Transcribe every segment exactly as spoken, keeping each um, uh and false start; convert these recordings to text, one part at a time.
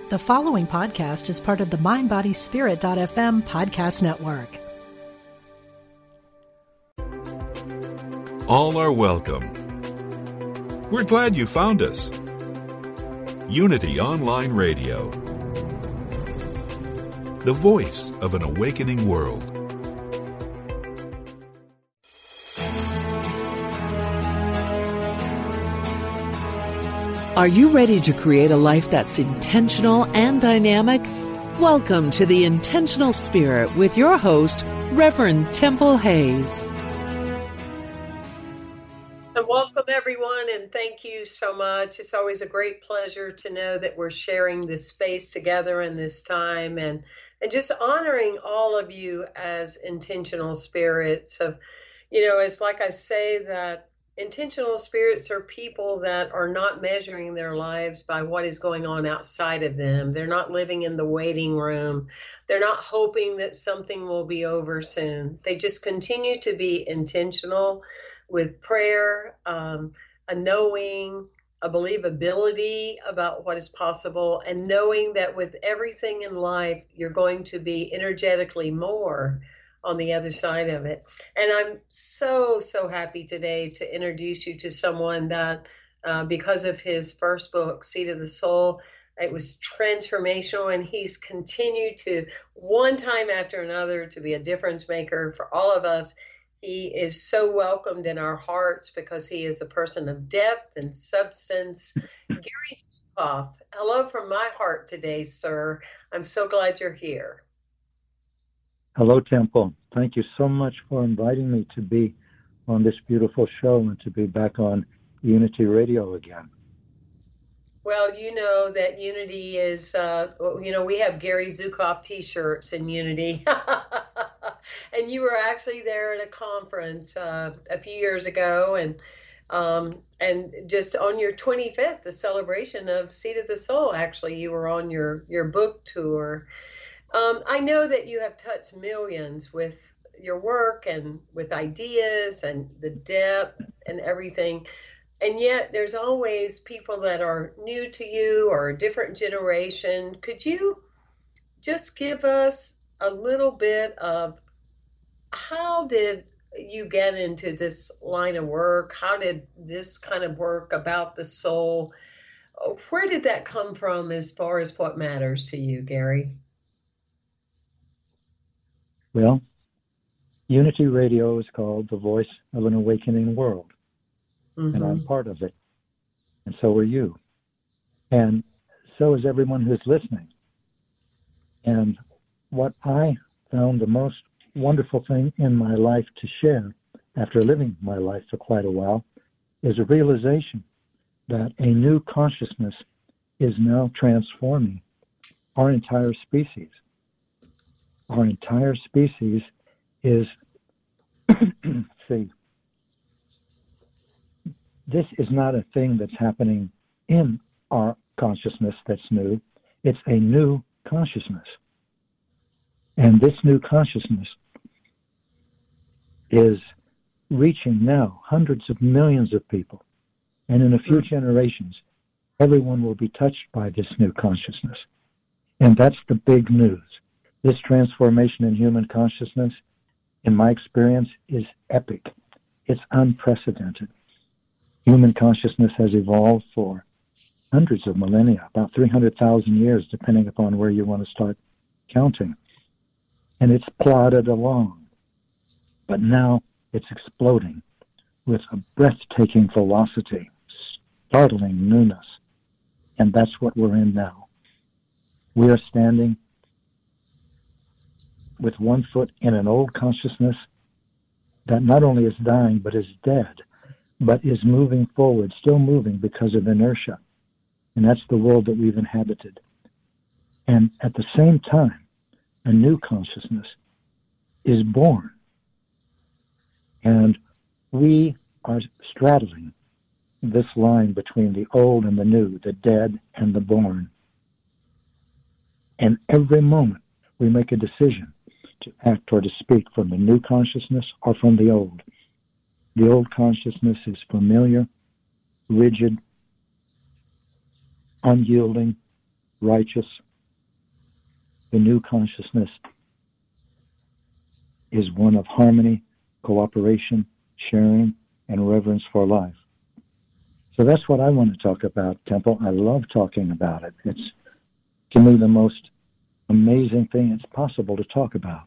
The following podcast is part of the mind body spirit dot f m podcast network. All are welcome. We're glad you found us. Unity Online Radio, the voice of an awakening world. Are you ready to create a life that's intentional and dynamic? Welcome to The Intentional Spirit with your host, Reverend Temple Hayes. And welcome, everyone, and thank you so much. It's always a great pleasure to know that we're sharing this space together in this time, and, and just honoring all of you as intentional spirits. Of, you know, it's like I say that intentional spirits are people that are not measuring their lives by what is going on outside of them. They're not living in the waiting room. They're not hoping that something will be over soon. They just continue to be intentional with prayer, um, a knowing, a believability about what is possible, and knowing that with everything in life, you're going to be energetically more on the other side of it. And I'm so, so happy today to introduce you to someone that, uh, because of his first book, Seed of the Soul, it was transformational, and he's continued to, one time after another, to be a difference maker for all of us. He is so welcomed in our hearts because he is a person of depth and substance. Gary Zukav, hello from my heart today, sir. I'm so glad you're here. Hello, Temple. Thank you so much for inviting me to be on this beautiful show and to be back on Unity Radio again. Well, you know that Unity is, uh, you know, we have Gary Zukav t-shirts in Unity. And you were actually there at a conference uh, a few years ago, and um, and just on your twenty-fifth, the celebration of Seed of the Soul, actually, you were on your, your book tour. Um, I know that you have touched millions with your work and with ideas and the depth and everything. And yet there's always people that are new to you or a different generation. Could you just give us a little bit of how did you get into this line of work? How did this kind of work about the soul? Where did that come from as far as what matters to you, Gary? Well, Unity Radio is called the voice of an awakening world, mm-hmm. and I'm part of it, and so are you, and so is everyone who's listening. And what I found the most wonderful thing in my life to share, after living my life for quite a while, is a realization that a new consciousness is now transforming our entire species. Our entire species is, see, this is not a thing that's happening in our consciousness that's new. It's a new consciousness. And this new consciousness is reaching now hundreds of millions of people. And in a few generations, everyone will be touched by this new consciousness. And that's the big news. This transformation in human consciousness, in my experience, is epic. It's unprecedented. Human consciousness has evolved for hundreds of millennia, about three hundred thousand years, depending upon where you want to start counting. And it's plodded along. But now it's exploding with a breathtaking velocity, startling newness. And that's what we're in now. We are standing with one foot in an old consciousness that not only is dying, but is dead, but is moving forward, still moving because of inertia. And that's the world that we've inhabited. And at the same time, a new consciousness is born. And we are straddling this line between the old and the new, the dead and the born. And every moment we make a decision to act or to speak from the new consciousness or from the old. The old consciousness is familiar, rigid, unyielding, righteous. The new consciousness is one of harmony, cooperation, sharing, and reverence for life. So that's what I want to talk about, Temple. I love talking about it. It's, to me, the most amazing thing it's possible to talk about.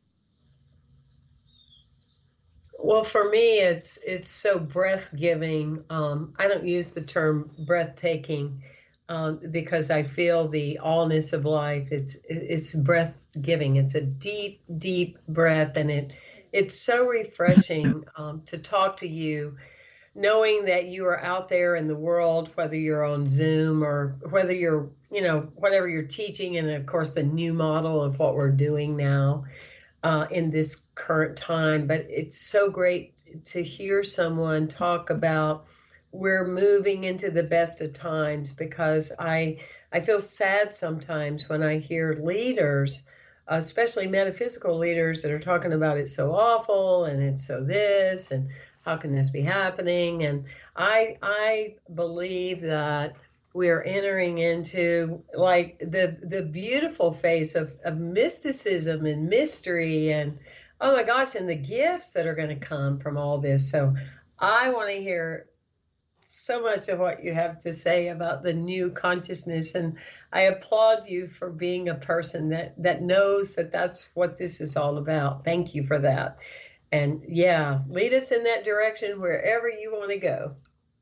Well, for me, it's it's so breath-giving. Um, I don't use the term breathtaking um, because I feel the allness of life. It's it's breath-giving. It's a deep, deep breath, and it it's so refreshing um, to talk to you, knowing that you are out there in the world, whether you're on Zoom or whether you're, you know, whatever you're teaching, and of course the new model of what we're doing now uh, in this current time. But it's so great to hear someone talk about we're moving into the best of times, because I I feel sad sometimes when I hear leaders, especially metaphysical leaders, that are talking about it's so awful and it's so this and how can this be happening? And I I believe that we are entering into like the the beautiful phase of, of mysticism and mystery, and oh my gosh, and the gifts that are going to come from all this. So I want to hear so much of what you have to say about the new consciousness, and I applaud you for being a person that that knows that that's what this is all about. Thank you for that. And yeah, lead us in that direction wherever you want to go.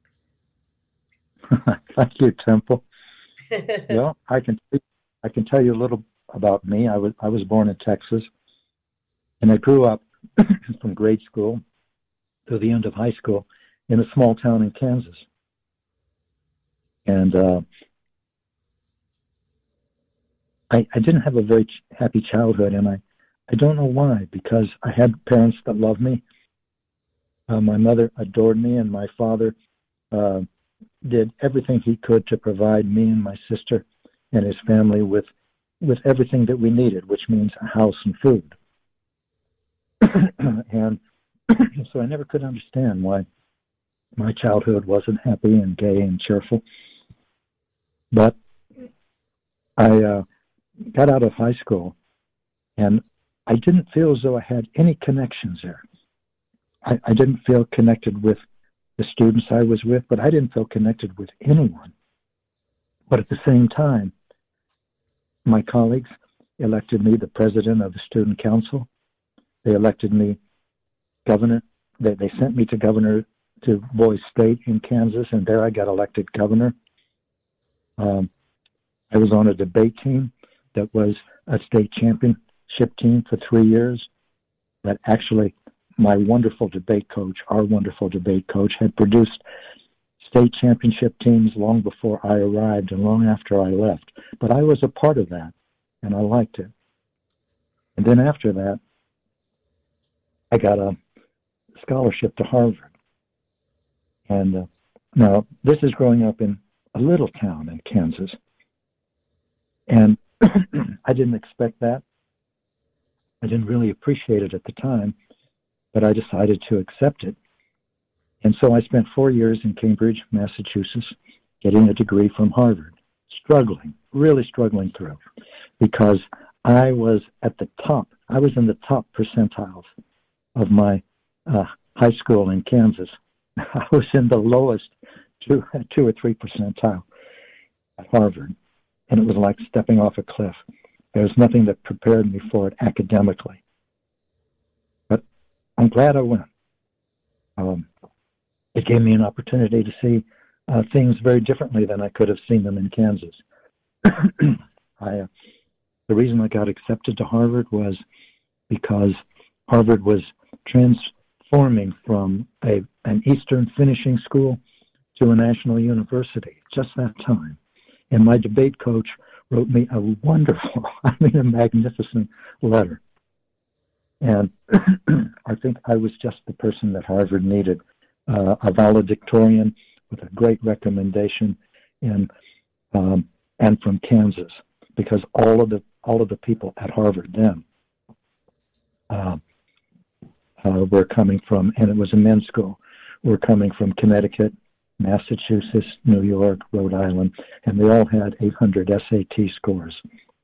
Thank you, Temple. Well, I can I can tell you a little about me. I was I was born in Texas, and I grew up from grade school to the end of high school in a small town in Kansas. And uh, I, I didn't have a very ch- happy childhood, and I, I don't know why, because I had parents that loved me. Uh, my mother adored me, and my father uh, did everything he could to provide me and my sister and his family with with everything that we needed, which means a house and food. And so I never could understand why my childhood wasn't happy and gay and cheerful. But I uh, got out of high school, and I didn't feel as though I had any connections there. I, I didn't feel connected with the students I was with, but I didn't feel connected with anyone. But at the same time, my colleagues elected me the president of the student council. They elected me governor. They, they sent me to governor to Boise State in Kansas, and there I got elected governor. Um, I was on a debate team that was a state championship team for three years. That actually, my wonderful debate coach, our wonderful debate coach, had produced state championship teams long before I arrived and long after I left. But I was a part of that, and I liked it. And then after that, I got a scholarship to Harvard. And uh, now, this is growing up in a little town in Kansas. And I didn't expect that. I didn't really appreciate it at the time, but I decided to accept it. And so I spent four years in Cambridge, Massachusetts, getting a degree from Harvard, struggling, really struggling through, because I was at the top. I was in the top percentiles of my uh, high school in Kansas. I was in the lowest two, two or three percentile at Harvard, and it was like stepping off a cliff. There was nothing that prepared me for it academically. But I'm glad I went. Um, it gave me an opportunity to see uh, things very differently than I could have seen them in Kansas. I, uh, the reason I got accepted to Harvard was because Harvard was transforming from a an Eastern finishing school to a national university, just that time. And my debate coach wrote me a wonderful, I mean a magnificent letter. And I think I was just the person that Harvard needed, uh, a valedictorian with a great recommendation in, um, and from Kansas, because all of the all of the people at Harvard then uh, uh, were coming from, and it was a men's school, were coming from Connecticut, Massachusetts, New York, Rhode Island, and they all had eight hundred S A T scores.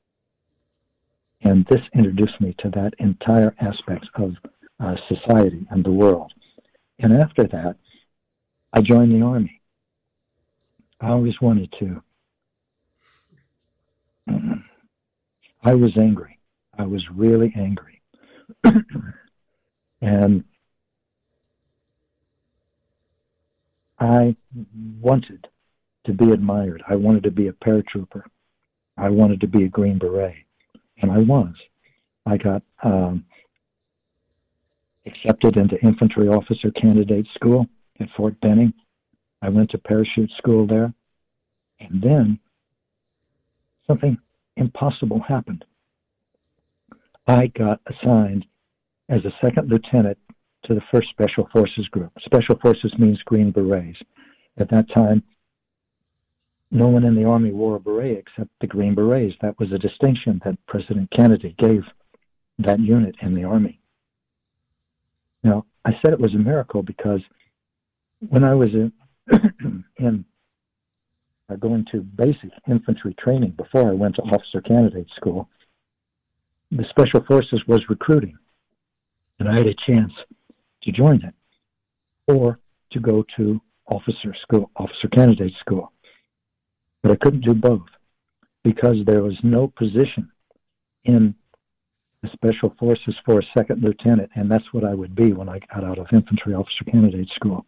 And this introduced me to that entire aspect of uh, society and the world. And after that, I joined the Army. I always wanted to. I was angry. I was really angry. And I wanted to be admired. I wanted to be a paratrooper. I wanted to be a Green Beret. And I was. I got um, accepted into infantry officer candidate school at Fort Benning. I went to parachute school there. And then something impossible happened. I got assigned as a second lieutenant to the first Special Forces group. Special Forces means Green Berets. At that time, no one in the Army wore a beret except the Green Berets. That was a distinction that President Kennedy gave that unit in the Army. Now, I said it was a miracle because when I was in, in uh, going to basic infantry training before I went to officer candidate school, the Special Forces was recruiting, and I had a chance to join it or to go to officer school, officer candidate school. But I couldn't do both because there was no position in the Special Forces for a second lieutenant, and that's what I would be when I got out of infantry officer candidate school.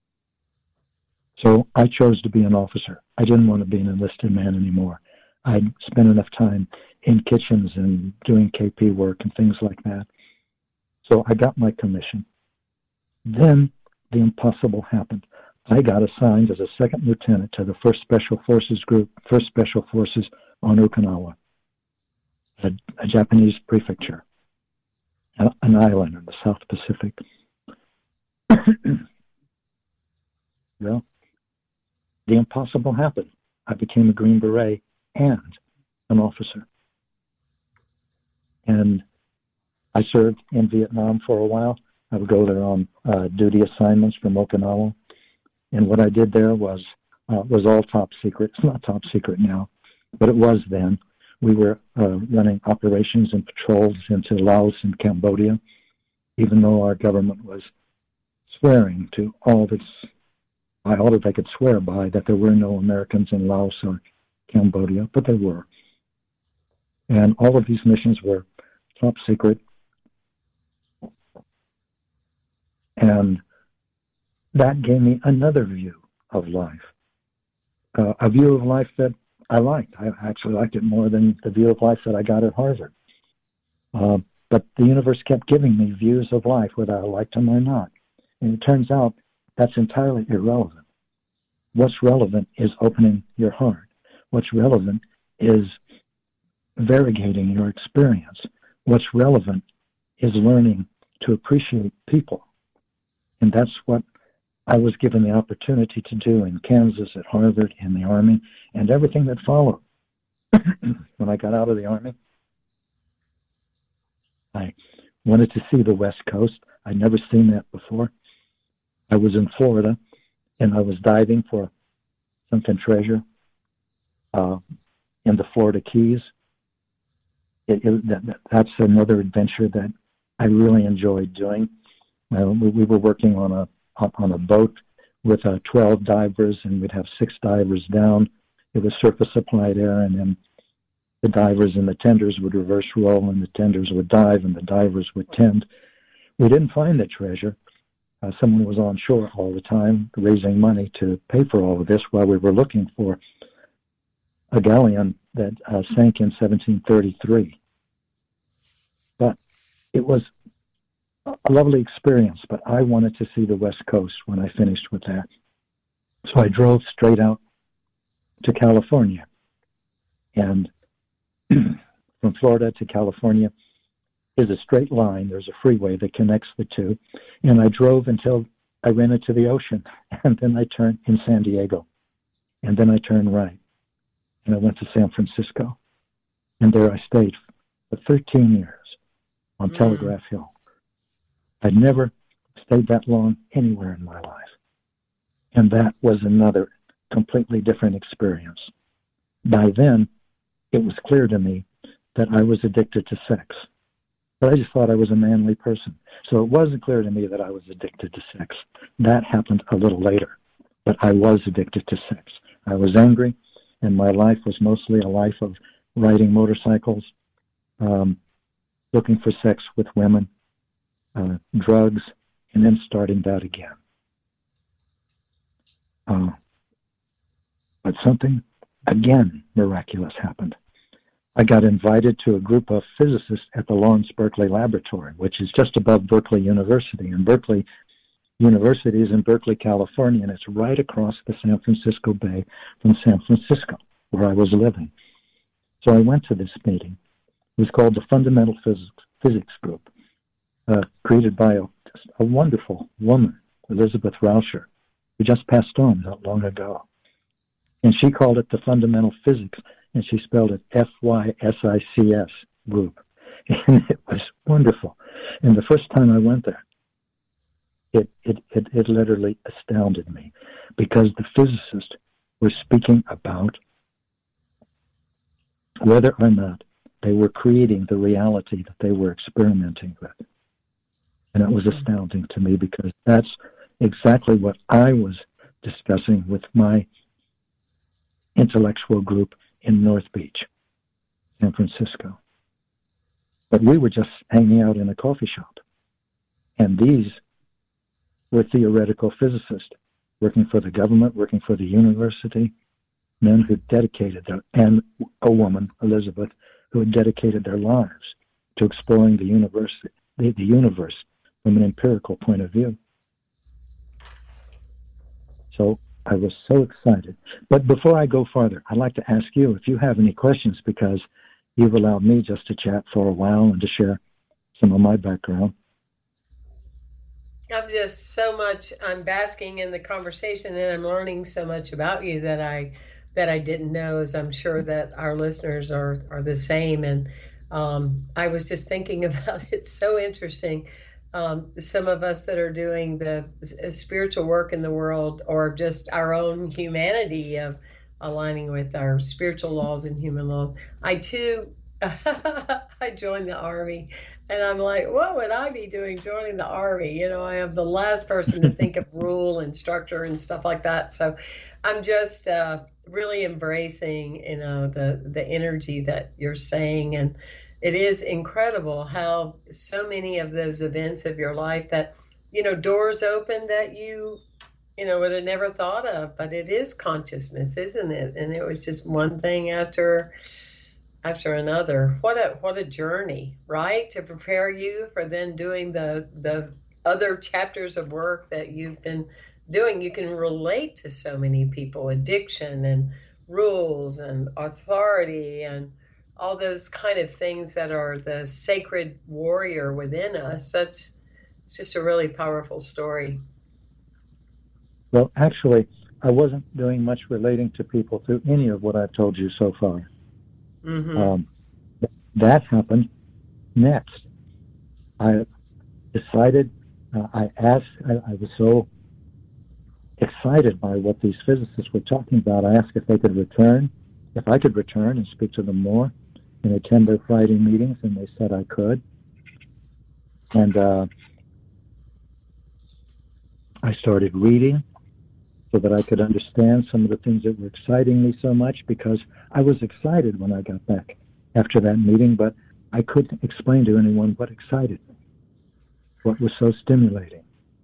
So I chose to be an officer. I didn't want to be an enlisted man anymore. I'd spent enough time in kitchens and doing K P work and things like that. So I got my commission. Then the impossible happened. I got assigned as a second lieutenant to the first Special Forces group, first Special Forces on Okinawa, a, a Japanese prefecture, a, an island in the South Pacific. Well, the impossible happened. I became a Green Beret and an officer. And I served in Vietnam for a while. I would go there on uh, duty assignments from Okinawa. And what I did there was uh, was all top secret. It's not top secret now, but it was then. We were uh, running operations and patrols into Laos and Cambodia, even though our government was swearing to all of its, by all that they could swear by, that there were no Americans in Laos or Cambodia, but there were. And all of these missions were top secret. And that gave me another view of life, uh, a view of life that I liked. I actually liked it more than the view of life that I got at Harvard. Uh, but the universe kept giving me views of life, whether I liked them or not. And it turns out that's entirely irrelevant. What's relevant is opening your heart. What's relevant is variegating your experience. What's relevant is learning to appreciate people. And that's what I was given the opportunity to do in Kansas, at Harvard, in the Army, and everything that followed. When I got out of the Army, I wanted to see the West Coast. I'd never seen that before. I was in Florida, and I was diving for sunken treasure uh, in the Florida Keys. It, it, that, that's another adventure that I really enjoyed doing. Uh, we, we were working on a on a boat with uh, twelve divers, and we'd have six divers down. It was surface applied air, and then the divers and the tenders would reverse roll, and the tenders would dive, and the divers would tend. We didn't find the treasure. Uh, someone was on shore all the time raising money to pay for all of this while we were looking for a galleon that uh, sank in seventeen thirty-three. But it was a lovely experience, but I wanted to see the West Coast when I finished with that. So I drove straight out to California. And from Florida to California is a straight line. There's a freeway that connects the two. And I drove until I ran into the ocean. And then I turned in San Diego. And then I turned right. And I went to San Francisco. And there I stayed for thirteen years on mm. Telegraph Hill. I'd never stayed that long anywhere in my life. And that was another completely different experience. By then, it was clear to me that I was addicted to sex. But I just thought I was a manly person. So it wasn't clear to me that I was addicted to sex. That happened a little later. But I was addicted to sex. I was angry, and my life was mostly a life of riding motorcycles, um, looking for sex with women, uh, drugs, and then starting that again. Uh, but something, again, miraculous happened. I got invited to a group of physicists at the Lawrence Berkeley Laboratory, which is just above Berkeley University. And Berkeley University is in Berkeley, California, and it's right across the San Francisco Bay from San Francisco, where I was living. So I went to this meeting. It was called the Fundamental Physics, Physics Group, uh, created by a, a wonderful woman, Elizabeth Rauscher, who just passed on not long ago. And she called it the Fundamental Physics, and she spelled it F Y S I C S group. And it was wonderful. And the first time I went there, it, it, it, it literally astounded me, because the physicists were speaking about whether or not they were creating the reality that they were experimenting with. And it was astounding to me, because that's exactly what I was discussing with my intellectual group in North Beach, San Francisco. But we were just hanging out in a coffee shop. And these were theoretical physicists working for the government, working for the university, men who dedicated their, and a woman, Elizabeth, who had dedicated their lives to exploring the universe, the, the universe from an empirical point of view. So I was so excited. But before I go farther, I'd like to ask you if you have any questions, because you've allowed me just to chat for a while and to share some of my background. I'm just so much, I'm basking in the conversation, and I'm learning so much about you that I that I didn't know, as I'm sure that our listeners are, are the same. And um, I was just thinking about it. It's so interesting. Um, some of us that are doing the spiritual work in the world, or just our own humanity of aligning with our spiritual laws and human laws. I too, I joined the Army, and I'm like, what would I be doing joining the Army? You know, I am the last person to think of rule and structure and stuff like that. So I'm just uh, really embracing, you know, the, the energy that you're saying. And it is incredible how so many of those events of your life that, you know, doors open that you, you know, would have never thought of, but it is consciousness, isn't it? And it was just one thing after after another. What a what a journey, right? To prepare you for then doing the the other chapters of work that you've been doing. You can relate to so many people, addiction and rules and authority and all those kind of things that are the sacred warrior within us. That's it's just a really powerful story. Well, actually, I wasn't doing much relating to people through any of what I've told you so far. Mm-hmm. Um, that happened next. I decided, uh, I asked, I, I was so excited by what these physicists were talking about. I asked if they could return, if I could return and speak to them more and attend their Friday meetings, and they said I could. And uh, I started reading so that I could understand some of the things that were exciting me so much, because I was excited when I got back after that meeting, but I couldn't explain to anyone what excited me, what was so stimulating.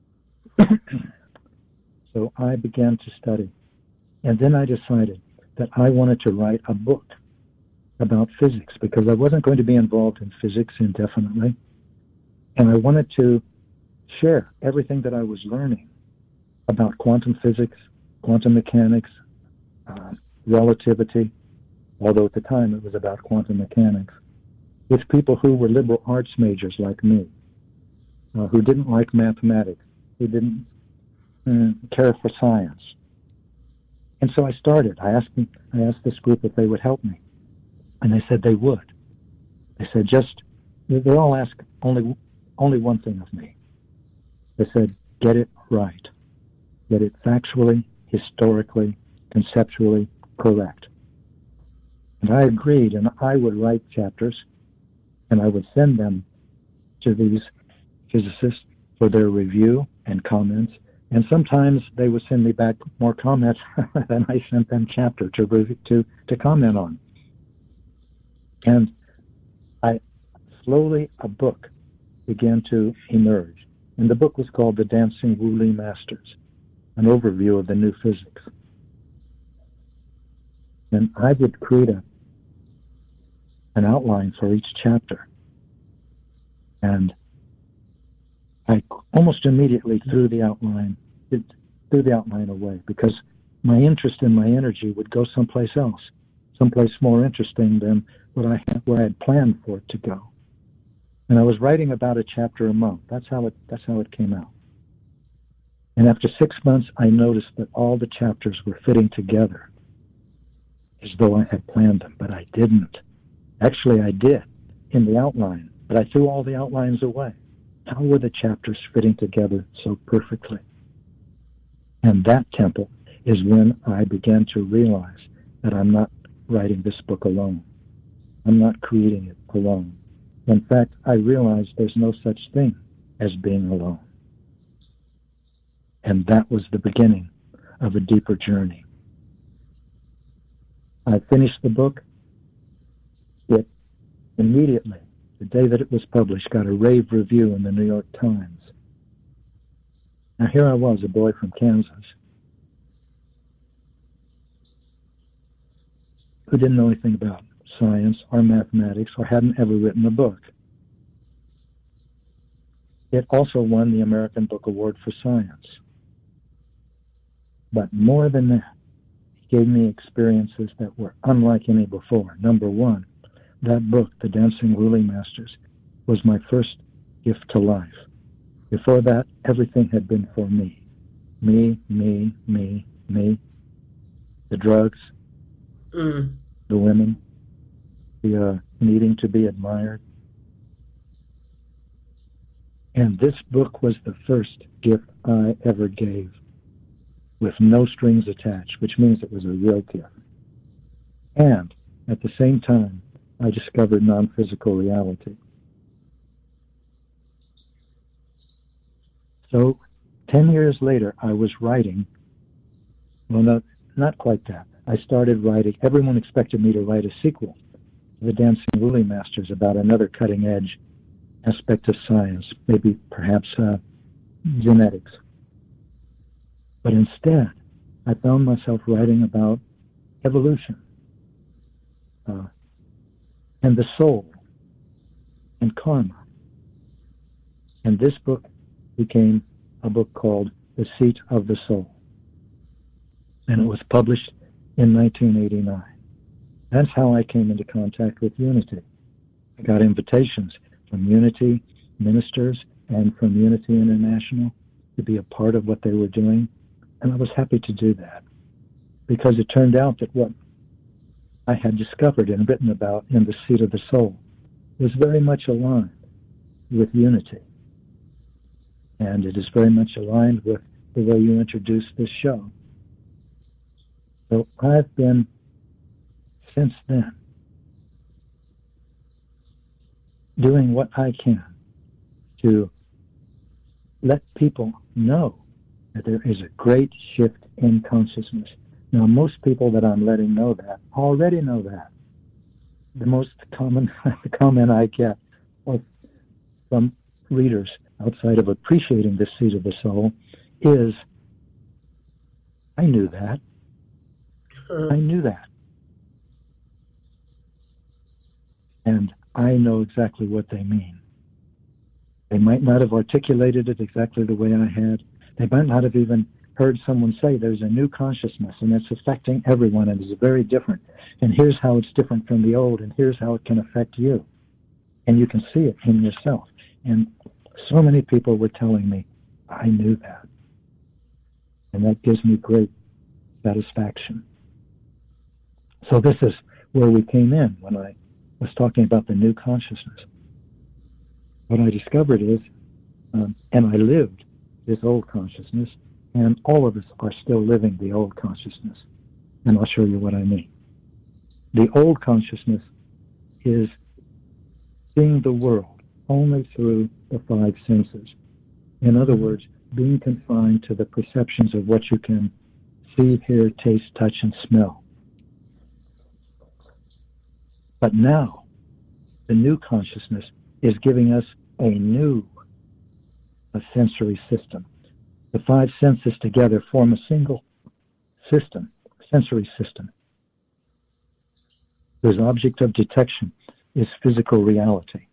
So I began to study. And then I decided that I wanted to write a book about physics, because I wasn't going to be involved in physics indefinitely. And I wanted to share everything that I was learning about quantum physics, quantum mechanics, uh, relativity, although at the time it was about quantum mechanics, with people who were liberal arts majors like me, uh, who didn't like mathematics, who didn't uh, care for science. And so I started. I asked them, I asked this group if they would help me, and they said they would. They said just, they all asked only only one thing of me. They said, get it right. get it factually, historically, conceptually correct. And I agreed, and I would write chapters, and I would send them to these physicists for their review and comments. And sometimes they would send me back more comments than I sent them chapter to to to comment on. And I slowly a book began to emerge, and the book was called The Dancing Wu-Li Masters, an overview of the new physics. And I would create a an outline for each chapter, and I almost immediately threw the outline it, threw the outline away because my interest and my energy would go someplace else, someplace more interesting than what I had, where I had planned for it to go. And I was writing about a chapter a month. That's how it that's how it came out. And after six months, I noticed that all the chapters were fitting together as though I had planned them, but I didn't. Actually, I did in the outline, but I threw all the outlines away. How were the chapters fitting together so perfectly? And that, Temple, is when I began to realize that I'm not writing this book alone. I'm not creating it alone. In fact, I realized there's no such thing as being alone. And that was the beginning of a deeper journey. I finished the book. It immediately, the day that it was published, got a rave review in the New York Times. Now here I was, a boy from Kansas, who didn't know anything about science or mathematics or hadn't ever written a book. It also won the American Book Award for Science. But more than that, it gave me experiences that were unlike any before. Number one, that book, The Dancing Wu-Li Masters, was my first gift to life. Before that, everything had been for me. Me, me, me, me. The drugs, mm. the women, the uh, needing to be admired. And this book was the first gift I ever gave with no strings attached, which means it was a real gift. And at the same time, I discovered non-physical reality. So, ten years later, I was writing, well, not, not quite that. I started writing, everyone expected me to write a sequel to The Dancing Wu-Li Masters about another cutting-edge aspect of science, maybe perhaps uh, genetics. But instead, I found myself writing about evolution, uh, and the soul, and karma. And this book became a book called The Seat of the Soul. And it was published in nineteen eighty-nine. That's how I came into contact with Unity. I got invitations from Unity ministers and from Unity International to be a part of what they were doing. And I was happy to do that because it turned out that what I had discovered and written about in The Seat of the Soul was very much aligned with Unity. And it is very much aligned with the way you introduced this show. So I've been, since then, doing what I can to let people know that there is a great shift in consciousness. Now, most people that I'm letting know that already know that. The most common comment I get from readers outside of appreciating the seat of the soul is, I knew that. Uh, I knew that. And I know exactly what they mean. They might not have articulated it exactly the way I had. They might not have even heard someone say there's a new consciousness and it's affecting everyone and it's very different. And here's how it's different from the old and here's how it can affect you. And you can see it in yourself. And so many people were telling me, I knew that. And that gives me great satisfaction. So this is where we came in when I was talking about the new consciousness. What I discovered is, um, and I lived this old consciousness, And all of us are still living the old consciousness. And I'll show you what I mean. The old consciousness is seeing the world only through the five senses. In other words, being confined to the perceptions of what you can see, hear, taste, touch, and smell. But now, the new consciousness is giving us a new a sensory system. The five senses together form a single system, sensory system, whose object of detection is physical reality.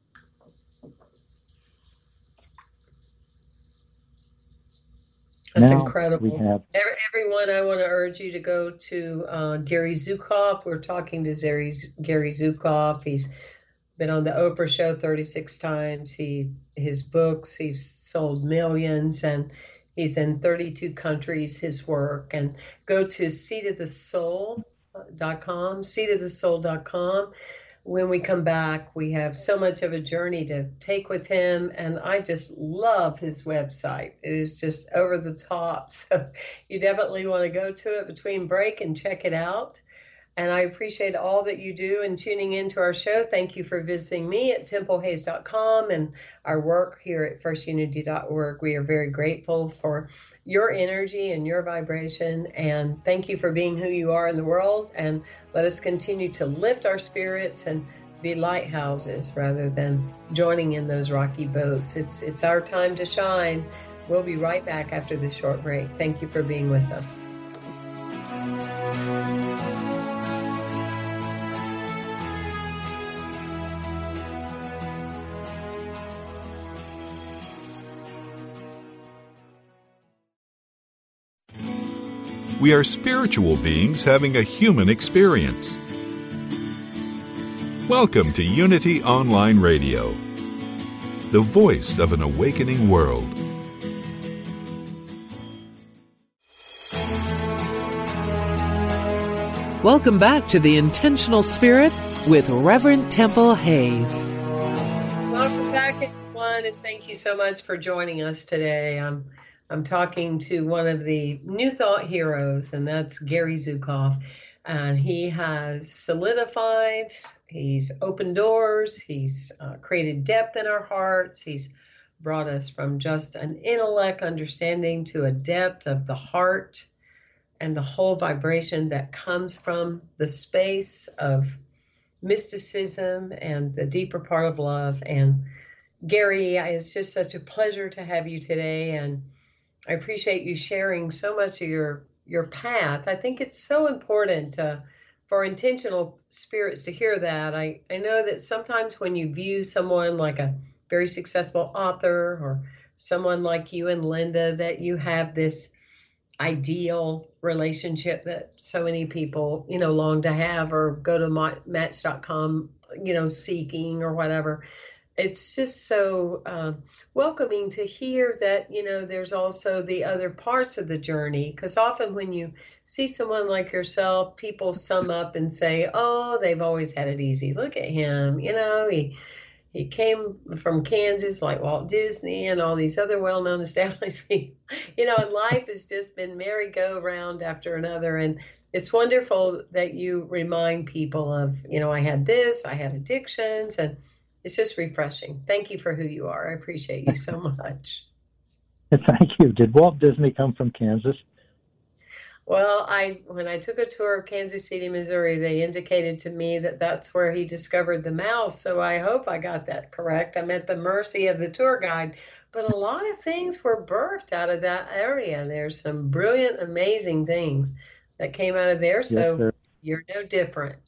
That's now incredible. We have, Everyone, I want to urge you to go to uh, Gary Zukav. We're talking to Gary, Gary Zukav. He's been on the Oprah show thirty-six times. He his books, he's sold millions, and he's in thirty-two countries, his work. And go to seat of the soul dot com, seat of the soul dot com. When we come back, we have so much of a journey to take with him, and I just love his website. It is just over the top, so you definitely want to go to it between break and check it out. And I appreciate all that you do in tuning into our show. Thank you for visiting me at temple hayes dot com and our work here at first unity dot org. We are very grateful for your energy and your vibration. And thank you for being who you are in the world. And let us continue to lift our spirits and be lighthouses rather than joining in those rocky boats. It's, it's our time to shine. We'll be right back after this short break. Thank you for being with us. We are spiritual beings having a human experience. Welcome to Unity Online Radio, the voice of an awakening world. Welcome back to The Intentional Spirit with Reverend Temple Hayes. Welcome back, everyone, and thank you so much for joining us today. I'm I'm talking to one of the New Thought heroes, and that's Gary Zukav. And he has solidified, he's opened doors, he's uh, created depth in our hearts, he's brought us from just an intellect understanding to a depth of the heart and the whole vibration that comes from the space of mysticism and the deeper part of love. And Gary, it's just such a pleasure to have you today, and I appreciate you sharing so much of your, your path. I think it's so important uh, for intentional spirits to hear that. I, I know that sometimes when you view someone like a very successful author or someone like you and Linda, that you have this ideal relationship that so many people, you know, long to have or go to match dot com, you know, seeking or whatever. It's just so uh, welcoming to hear that, you know, there's also the other parts of the journey. Because often when you see someone like yourself, people sum up and say, oh, they've always had it easy. Look at him. You know, he he came from Kansas like Walt Disney and all these other well-known established people. You know, and life has just been merry-go-round after another. And it's wonderful that you remind people of, you know, I had this, I had addictions, and it's just refreshing. Thank you for who you are. I appreciate you so much. Thank you. Did Walt Disney come from Kansas? Well, I when I took a tour of Kansas City, Missouri, they indicated to me that that's where he discovered the mouse. So I hope I got that correct. I'm at the mercy of the tour guide. But a lot of things were birthed out of that area. There's some brilliant, amazing things that came out of there. So yes, you're no different.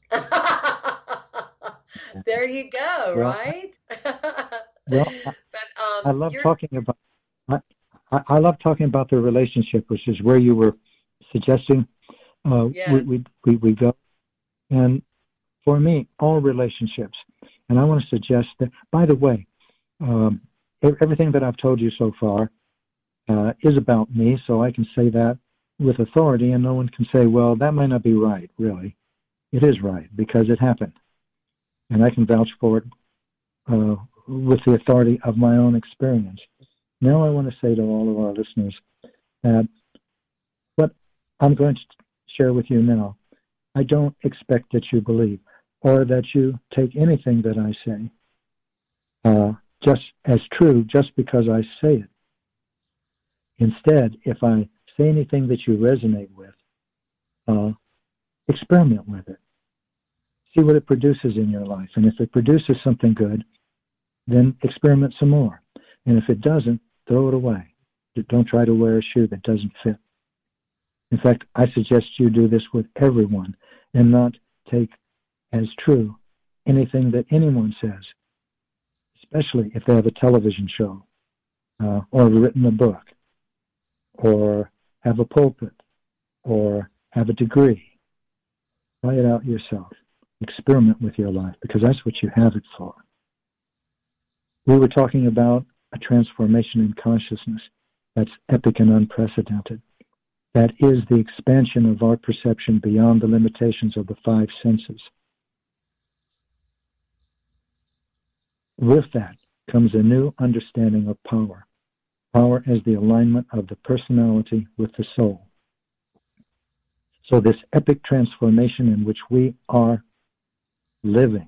There you go, well, right? Well, but, um, I love talking about I, I love talking about the relationship, which is where you were suggesting uh, yes. we, we, we we go. And for me, all relationships. And I want to suggest that, by the way, um, everything that I've told you so far uh, is about me, so I can say that with authority, and no one can say, well, that might not be right, really. It is right, because it happened. And I can vouch for it uh, with the authority of my own experience. Now I want to say to all of our listeners that what I'm going to share with you now, I don't expect that you believe or that you take anything that I say uh, just as true just because I say it. Instead, if I say anything that you resonate with, uh, experiment with it. See what it produces in your life. And if it produces something good, then experiment some more. And if it doesn't, throw it away. Don't try to wear a shoe that doesn't fit. In fact, I suggest you do this with everyone and not take as true anything that anyone says, especially if they have a television show uh, or written a book or have a pulpit or have a degree. Try it out yourself. Experiment with your life because that's what you have it for. We were talking about a transformation in consciousness that's epic and unprecedented. That is the expansion of our perception beyond the limitations of the five senses. With that comes a new understanding of power. Power as the alignment of the personality with the soul. So this epic transformation in which we are living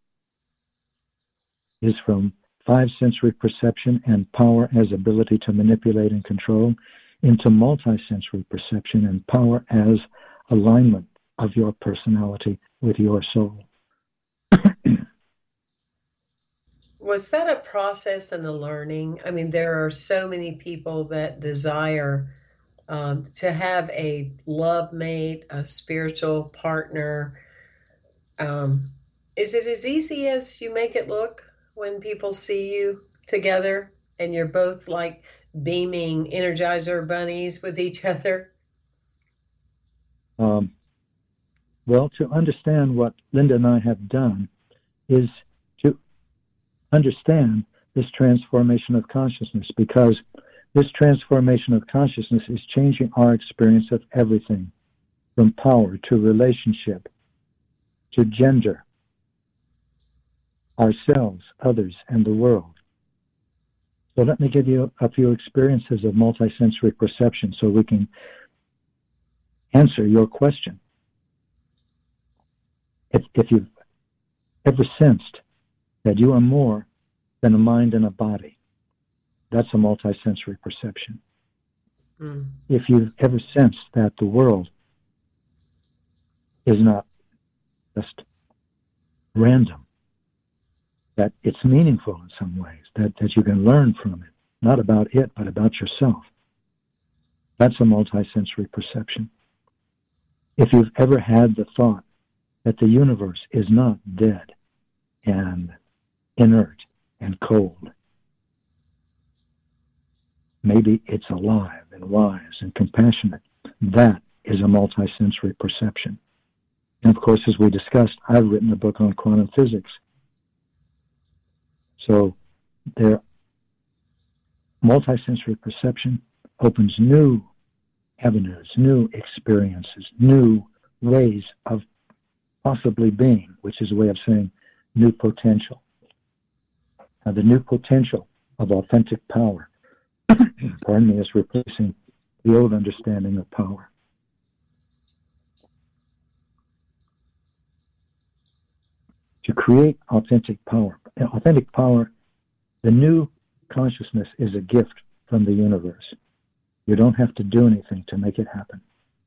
is from five sensory perception and power as ability to manipulate and control into multi-sensory perception and power as alignment of your personality with your soul. Was that a process and a learning? I mean, there are so many people that desire um, to have a love mate, a spiritual partner. Um, is it as easy as you make it look when people see you together and you're both like beaming Energizer bunnies with each other? Um, well, to understand what Linda and I have done is to understand this transformation of consciousness, because this transformation of consciousness is changing our experience of everything, from power to relationship to gender, ourselves, others, and the world. So let me give you a few experiences of multisensory perception so we can answer your question. If, if you've ever sensed that you are more than a mind and a body, that's a multisensory perception. Mm. If you've ever sensed that the world is not just random, that it's meaningful in some ways, that, that you can learn from it, not about it, but about yourself, that's a multisensory perception. If you've ever had the thought that the universe is not dead and inert and cold, maybe it's alive and wise and compassionate, that is a multisensory perception. And of course, as we discussed, I've written a book on quantum physics. So their multisensory perception opens new avenues, new experiences, new ways of possibly being, which is a way of saying new potential. Now, the new potential of authentic power, pardon me, is replacing the old understanding of power. To create authentic power, authentic power, the new consciousness is a gift from the universe. You don't have to do anything to make it happen.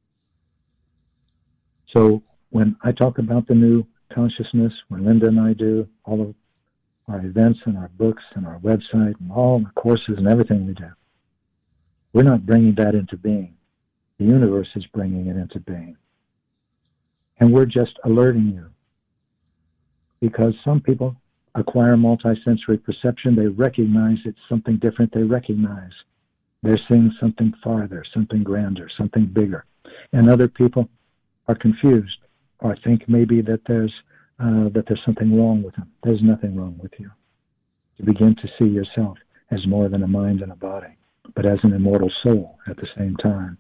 So when I talk about the new consciousness, when Linda and I do all of our events and our books and our website and all the courses and everything we do, we're not bringing that into being. The universe is bringing it into being. And we're just alerting you. Because some people acquire multisensory perception, they recognize it's something different, they recognize they're seeing something farther, something grander, something bigger. And other people are confused or think maybe that there's uh, that there's something wrong with them. There's nothing wrong with you. To begin to see yourself as more than a mind and a body, but as an immortal soul at the same time.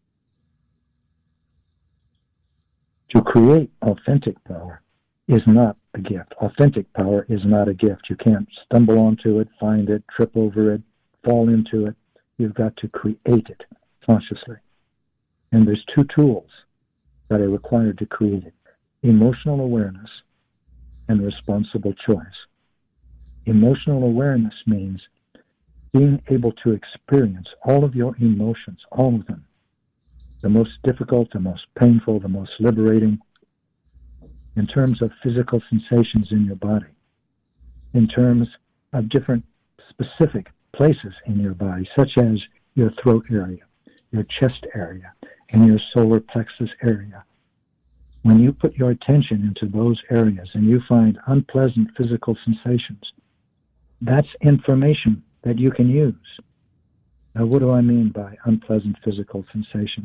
To create authentic power is not a gift. Authentic power is not a gift. You can't stumble onto it, find it, trip over it, fall into it. You've got to create it. consciously. And there's two tools that are required to create it: emotional awareness and responsible choice. Emotional awareness means being able to experience all of your emotions, all of them. The most difficult, the most painful, the most liberating, in terms of physical sensations in your body, in terms of different specific places in your body, such as your throat area, your chest area, and your solar plexus area. When you put your attention into those areas and you find unpleasant physical sensations, that's information that you can use. Now, what do I mean by unpleasant physical sensations?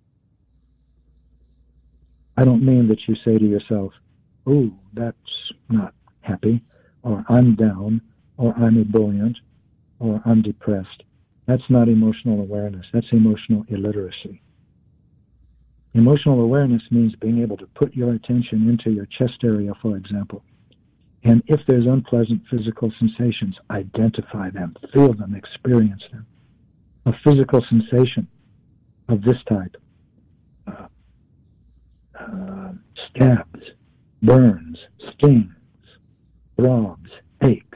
I don't mean that you say to yourself, "Oh, that's not happy," or "I'm down," or "I'm ebullient," or "I'm depressed." That's not emotional awareness. That's emotional illiteracy. Emotional awareness means being able to put your attention into your chest area, for example. And if there's unpleasant physical sensations, identify them, feel them, experience them. A physical sensation of this type, uh, uh, stabs, burns, stings, throbs, aches.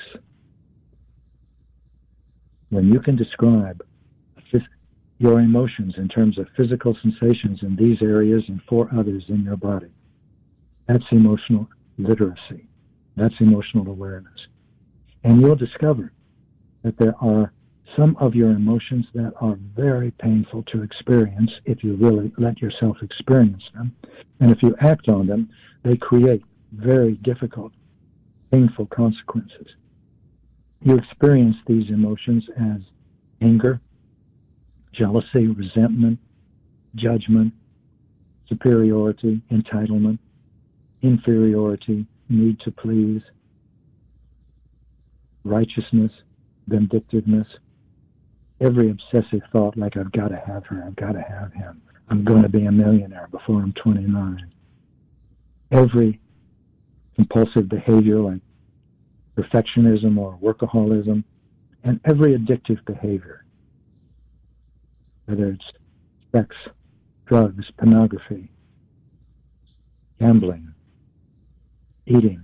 When you can describe your emotions in terms of physical sensations in these areas and for others in your body, that's emotional literacy. That's emotional awareness. And you'll discover that there are some of your emotions that are very painful to experience if you really let yourself experience them. And if you act on them, they create very difficult, painful consequences. You experience these emotions as anger, jealousy, resentment, judgment, superiority, entitlement, inferiority, need to please, righteousness, vindictiveness, every obsessive thought like I've got to have her, I've got to have him, I'm going to be a millionaire before I'm twenty-nine. Every compulsive behavior like perfectionism or workaholism, and every addictive behavior, whether it's sex, drugs, pornography, gambling, eating.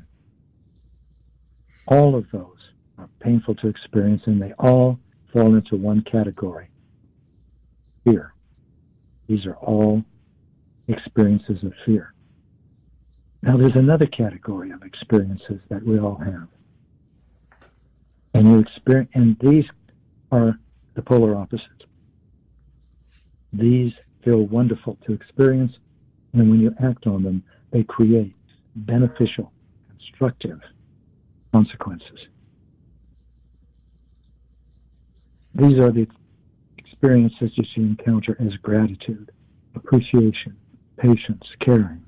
All of those are painful to experience, and they all fall into one category: fear. These are all experiences of fear. Now, there's another category of experiences that we all have. And you experience, and these are the polar opposites. These feel wonderful to experience, and when you act on them, they create beneficial, constructive consequences. These are the experiences you should encounter as gratitude, appreciation, patience, caring,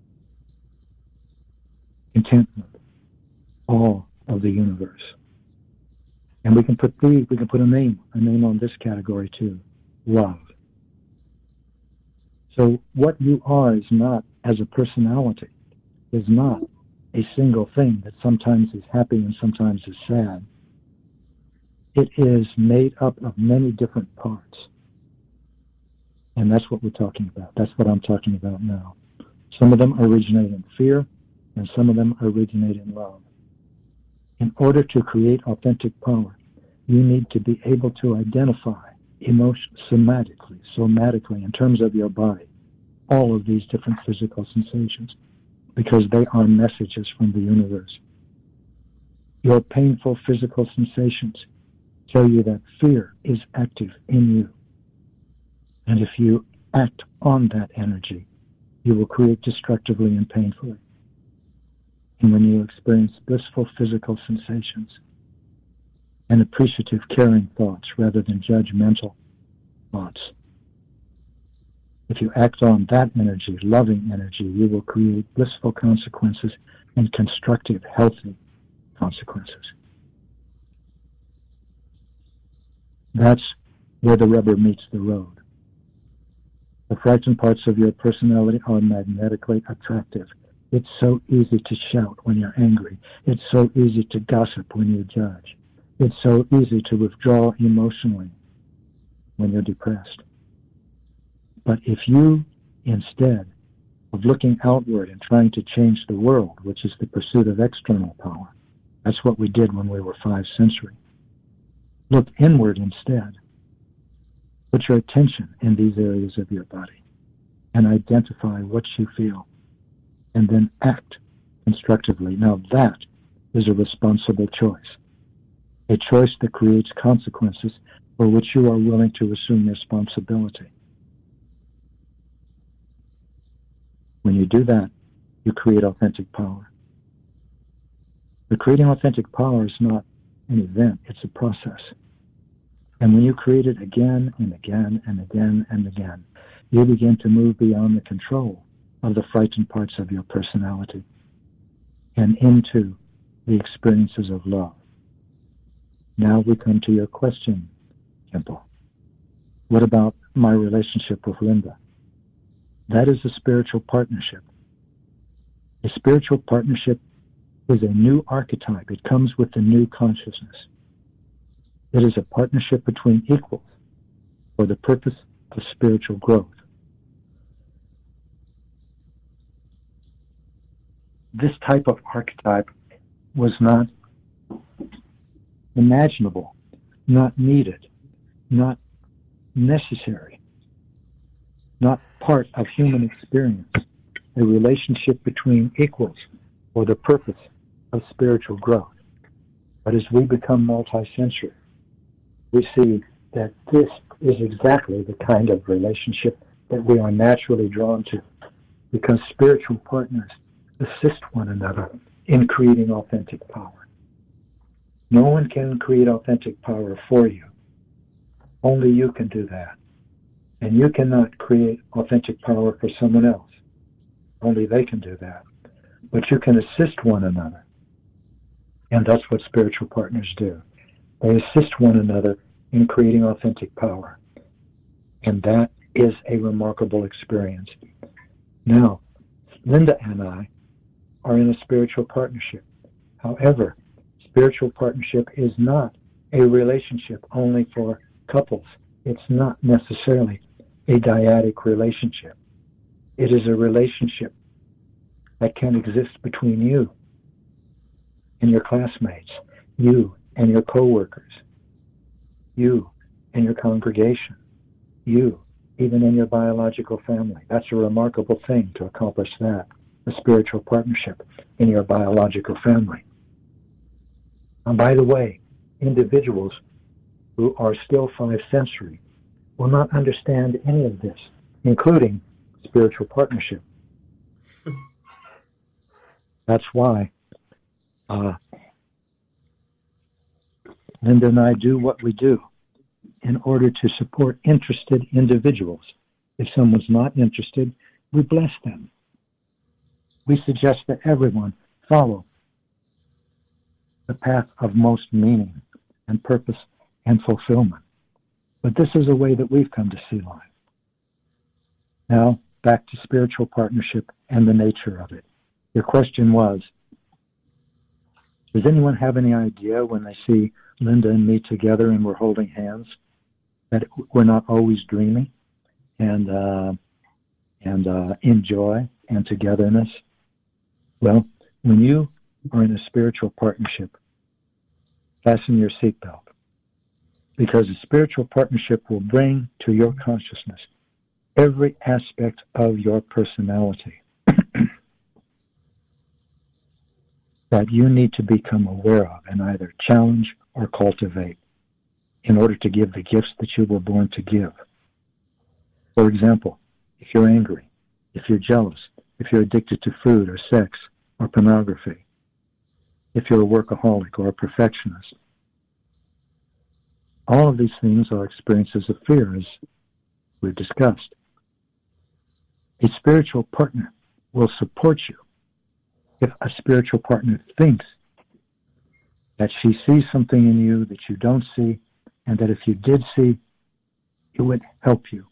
contentment, all of the universe. And we can put the, we can put a name, a name on this category too: love. So what you are is not, as a personality, is not a single thing that sometimes is happy and sometimes is sad. It is made up of many different parts. And that's what we're talking about. That's what I'm talking about now. Some of them originate in fear, and some of them originate in love. In order to create authentic power, you need to be able to identify emotion somatically, somatically, in terms of your body, all of these different physical sensations, because they are messages from the universe. Your painful physical sensations tell you that fear is active in you. And if you act on that energy, you will create destructively and painfully. And when you experience blissful physical sensations and appreciative, caring thoughts rather than judgmental thoughts, if you act on that energy, loving energy, you will create blissful consequences and constructive, healthy consequences. That's where the rubber meets the road. The frightened parts of your personality are magnetically attractive. It's so easy to shout when you're angry. It's so easy to gossip when you judge. It's so easy to withdraw emotionally when you're depressed. But if you, instead of looking outward and trying to change the world, which is the pursuit of external power, that's what we did when we were five sensory, look inward instead. Put your attention in these areas of your body and identify what you feel, and then act constructively. Now that is a responsible choice, a choice that creates consequences for which you are willing to assume responsibility. When you do that, you create authentic power. But creating authentic power is not an event, it's a process. And when you create it again and again and again and again, you begin to move beyond the control of the frightened parts of your personality and into the experiences of love. Now we come to your question, Temple. What about my relationship with Linda? That is a spiritual partnership. A spiritual partnership is a new archetype. It comes with the new consciousness. It is a partnership between equals for the purpose of spiritual growth. This type of archetype was not imaginable, not needed, not necessary, not part of human experience. A relationship between equals for the purpose of spiritual growth. But as we become multisensory, we see that this is exactly the kind of relationship that we are naturally drawn to, because spiritual partners assist one another in creating authentic power. No one can create authentic power for you. Only you can do that. And you cannot create authentic power for someone else. Only they can do that. But you can assist one another. And that's what spiritual partners do. They assist one another in creating authentic power. And that is a remarkable experience. Now, Linda and I are in a spiritual partnership. However, spiritual partnership is not a relationship only for couples. It's not necessarily a dyadic relationship. It is a relationship that can exist between you and your classmates, you and your coworkers, you and your congregation, you even in your biological family. That's a remarkable thing to accomplish that, a spiritual partnership in your biological family. And by the way, individuals who are still five sensory will not understand any of this, including spiritual partnership. That's why uh, Linda and I do what we do in order to support interested individuals. If someone's not interested, we bless them. We suggest that everyone follow the path of most meaning and purpose and fulfillment. But this is a way that we've come to see life. Now, back to spiritual partnership and the nature of it. Your question was, does anyone have any idea when they see Linda and me together and we're holding hands that we're not always dreaming and uh, and uh, in joy and togetherness? Well, when you are in a spiritual partnership, fasten your seatbelt, because a spiritual partnership will bring to your consciousness every aspect of your personality that you need to become aware of and either challenge or cultivate in order to give the gifts that you were born to give. For example, if you're angry, if you're jealous, if you're addicted to food or sex or pornography, if you're a workaholic or a perfectionist, all of these things are experiences of fear, as we've discussed. A spiritual partner will support you if a spiritual partner thinks that she sees something in you that you don't see, and that if you did see, it would help you.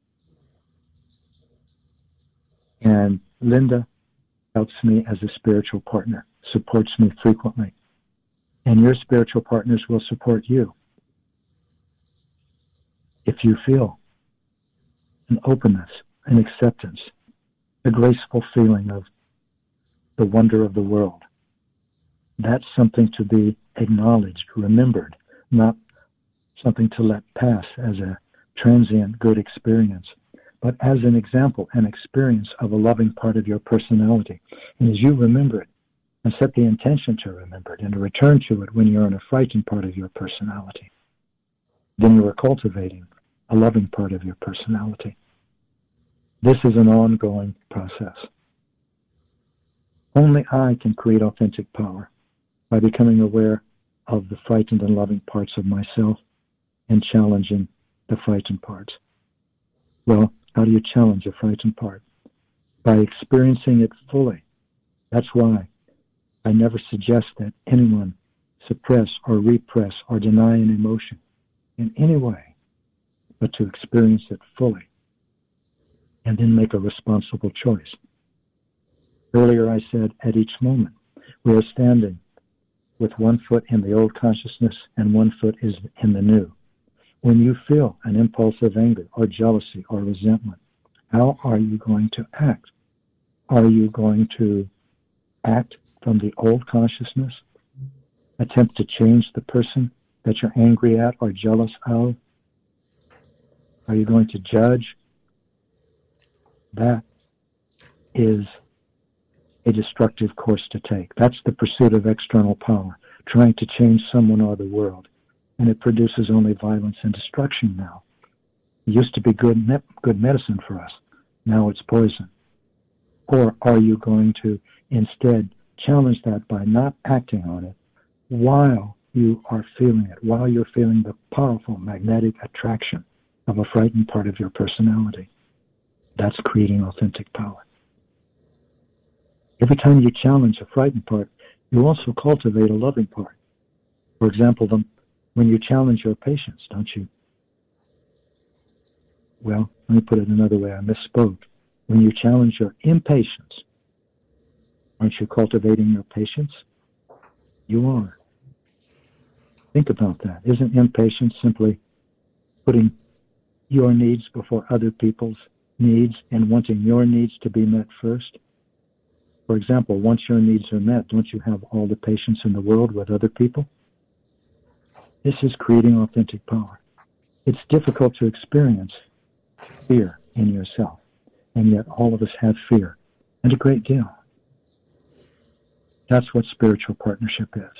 And Linda helps me as a spiritual partner, supports me frequently. And your spiritual partners will support you. If you feel an openness, an acceptance, a graceful feeling of the wonder of the world. That's something to be acknowledged, remembered, not something to let pass as a transient good experience, but as an example, an experience of a loving part of your personality. And as you remember it, and set the intention to remember it and to return to it when you're in a frightened part of your personality, then you are cultivating a loving part of your personality. This is an ongoing process. Only I can create authentic power by becoming aware of the frightened and loving parts of myself and challenging the frightened parts. Well, how do you challenge a frightened part? By experiencing it fully. That's why I never suggest that anyone suppress or repress or deny an emotion in any way, but to experience it fully and then make a responsible choice. Earlier I said at each moment we are standing with one foot in the old consciousness and one foot is in the new. When you feel an impulse of anger or jealousy or resentment, how are you going to act? Are you going to act from the old consciousness, attempt to change the person that you're angry at or jealous of? Are you going to judge? That is a destructive course to take. That's the pursuit of external power, trying to change someone or the world. And it produces only violence and destruction now. It used to be good, me- good medicine for us. Now it's poison. Or are you going to instead challenge that by not acting on it while you are feeling it, while you're feeling the powerful magnetic attraction of a frightened part of your personality? That's creating authentic power. Every time you challenge a frightened part, you also cultivate a loving part. For example, the, when you challenge your patience, don't you? Well, let me put it another way. I misspoke. When you challenge your impatience, aren't you cultivating your patience? You are. Think about that. Isn't impatience simply putting your needs before other people's needs and wanting your needs to be met first? For example, once your needs are met, don't you have all the patience in the world with other people? This is creating authentic power. It's difficult to experience fear in yourself, and yet all of us have fear, and a great deal. That's what spiritual partnership is.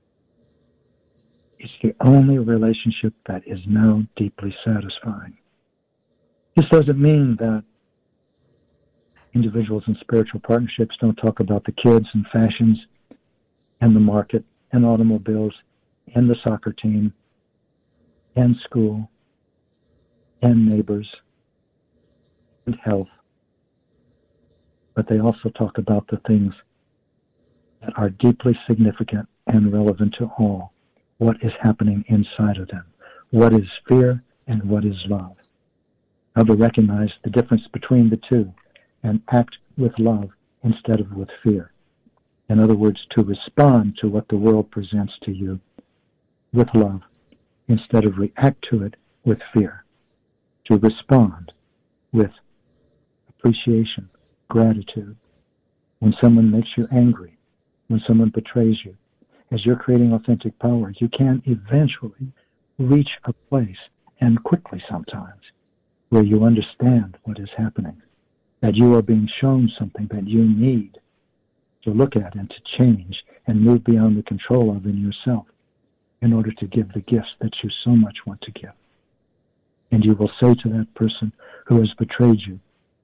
It's the only relationship that is now deeply satisfying. This doesn't mean that individuals in spiritual partnerships don't talk about the kids and fashions and the market and automobiles and the soccer team and school and neighbors and health. But they also talk about the things that are deeply significant and relevant to all. What is happening inside of them? What is fear and what is love? How to recognize the difference between the two and act with love instead of with fear. In other words, to respond to what the world presents to you with love instead of react to it with fear. To respond with appreciation, gratitude. When someone makes you angry, when someone betrays you, as you're creating authentic power, you can eventually reach a place, and quickly sometimes, where you understand what is happening, that you are being shown something that you need to look at and to change and move beyond the control of in yourself in order to give the gifts that you so much want to give. And you will say to that person who has betrayed you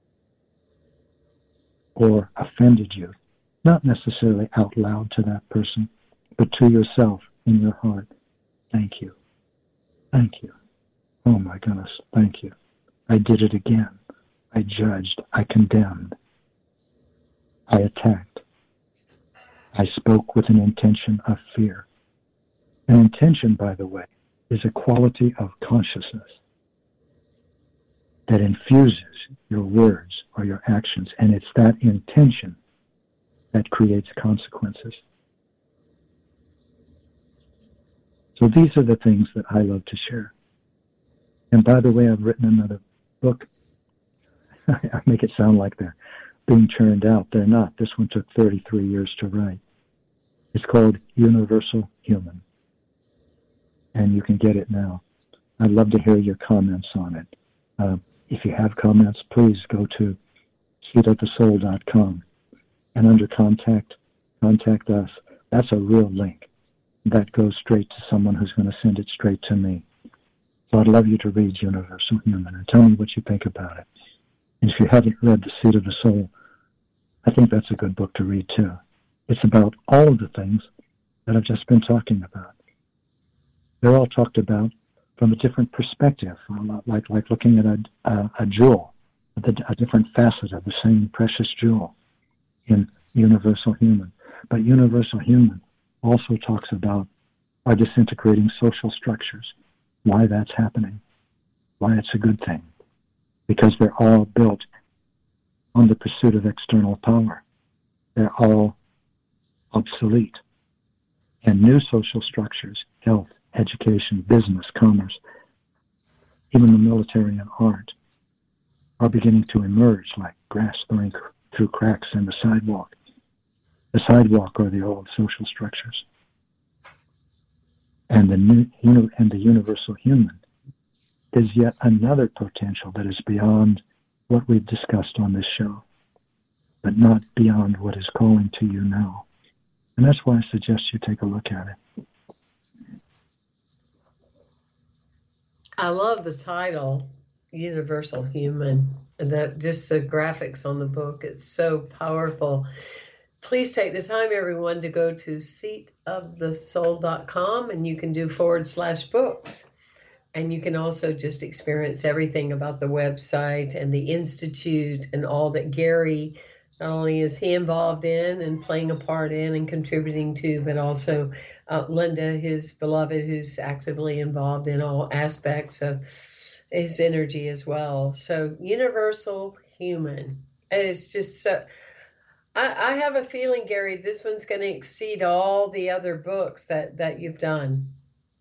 or offended you, not necessarily out loud to that person, but to yourself in your heart, thank you. Thank you. Oh my goodness, thank you. I did it again. I judged. I condemned. I attacked. I spoke with an intention of fear. An intention, by the way, is a quality of consciousness that infuses your words or your actions, and it's that intention that creates consequences. So these are the things that I love to share. And by the way, I've written another book I make it sound like they're being churned out. They're not. This one took thirty-three years to write. It's called Universal Human, and you can get it now. I'd love to hear your comments on it. Uh, if you have comments, please go to seat of the soul dot com, and under contact, contact us. That's a real link. That goes straight to someone who's going to send it straight to me. So I'd love you to read Universal Human and tell me what you think about it. And if you haven't read The Seat of the Soul, I think that's a good book to read too. It's about all of the things that I've just been talking about. They're all talked about from a different perspective, like like looking at a, a, a jewel, a different facet of the same precious jewel in Universal Human. But Universal Human also talks about our disintegrating social structures, why that's happening, why it's a good thing, because they're all built on the pursuit of external power. They're all obsolete. And new social structures, health, education, business, commerce, even the military and art, are beginning to emerge like grass throwing through cracks in the sidewalk. The sidewalk are the old social structures. And the new, you know, and the universal human is yet another potential that is beyond what we've discussed on this show, but not beyond what is calling to you now. And that's why I suggest you take a look at it. I love the title, Universal Human, and that just the graphics on the book. It's so powerful. Please take the time, everyone, to go to seat of the soul dot com, and you can do forward slash books. And you can also just experience everything about the website and the Institute and all that Gary, not only is he involved in and playing a part in and contributing to, but also uh, Linda, his beloved, who's actively involved in all aspects of his energy as well. So Universal Human. And it's just so... I, I have a feeling, Gary, this one's going to exceed all the other books that, that you've done.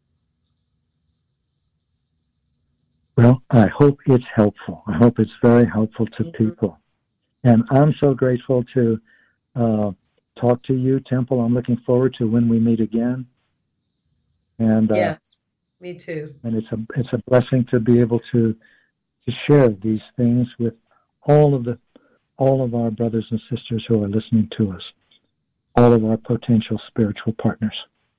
Well, I hope it's helpful. I hope it's very helpful to mm-hmm. people. And I'm so grateful to uh, talk to you, Temple. I'm looking forward to when we meet again. And uh, yes, me too. And it's a it's a blessing to be able to to share these things with all of the all of our brothers and sisters who are listening to us, all of our potential spiritual partners.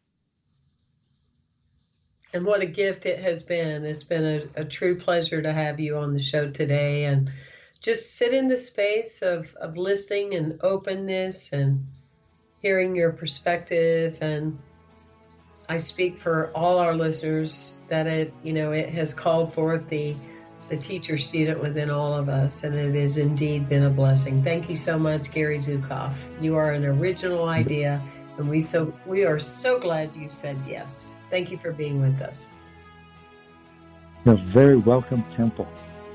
And what a gift it has been. It's been a, a true pleasure to have you on the show today and just sit in the space of, of listening and openness and hearing your perspective. And I speak for all our listeners that it, you know, it has called forth the the teacher student within all of us, and it has indeed been a blessing. Thank you so much, Gary Zukav. You are an original idea, and we so we are so glad you said yes. Thank you for being with us. You're very welcome, Temple.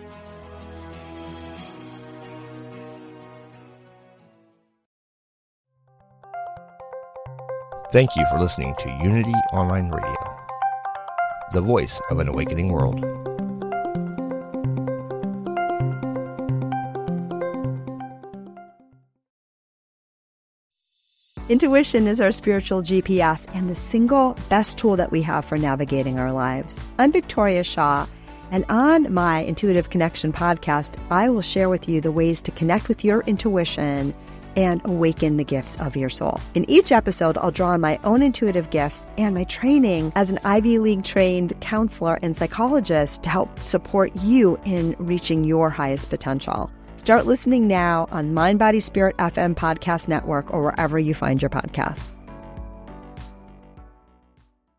Thank you for listening to Unity Online Radio, the voice of an awakening world. Intuition is our spiritual G P S and the single best tool that we have for navigating our lives. I'm Victoria Shaw, and on my Intuitive Connection podcast, I will share with you the ways to connect with your intuition and awaken the gifts of your soul. In each episode, I'll draw on my own intuitive gifts and my training as an Ivy League trained counselor and psychologist to help support you in reaching your highest potential. Start listening now on Mind Body Spirit F M Podcast Network or wherever you find your podcasts.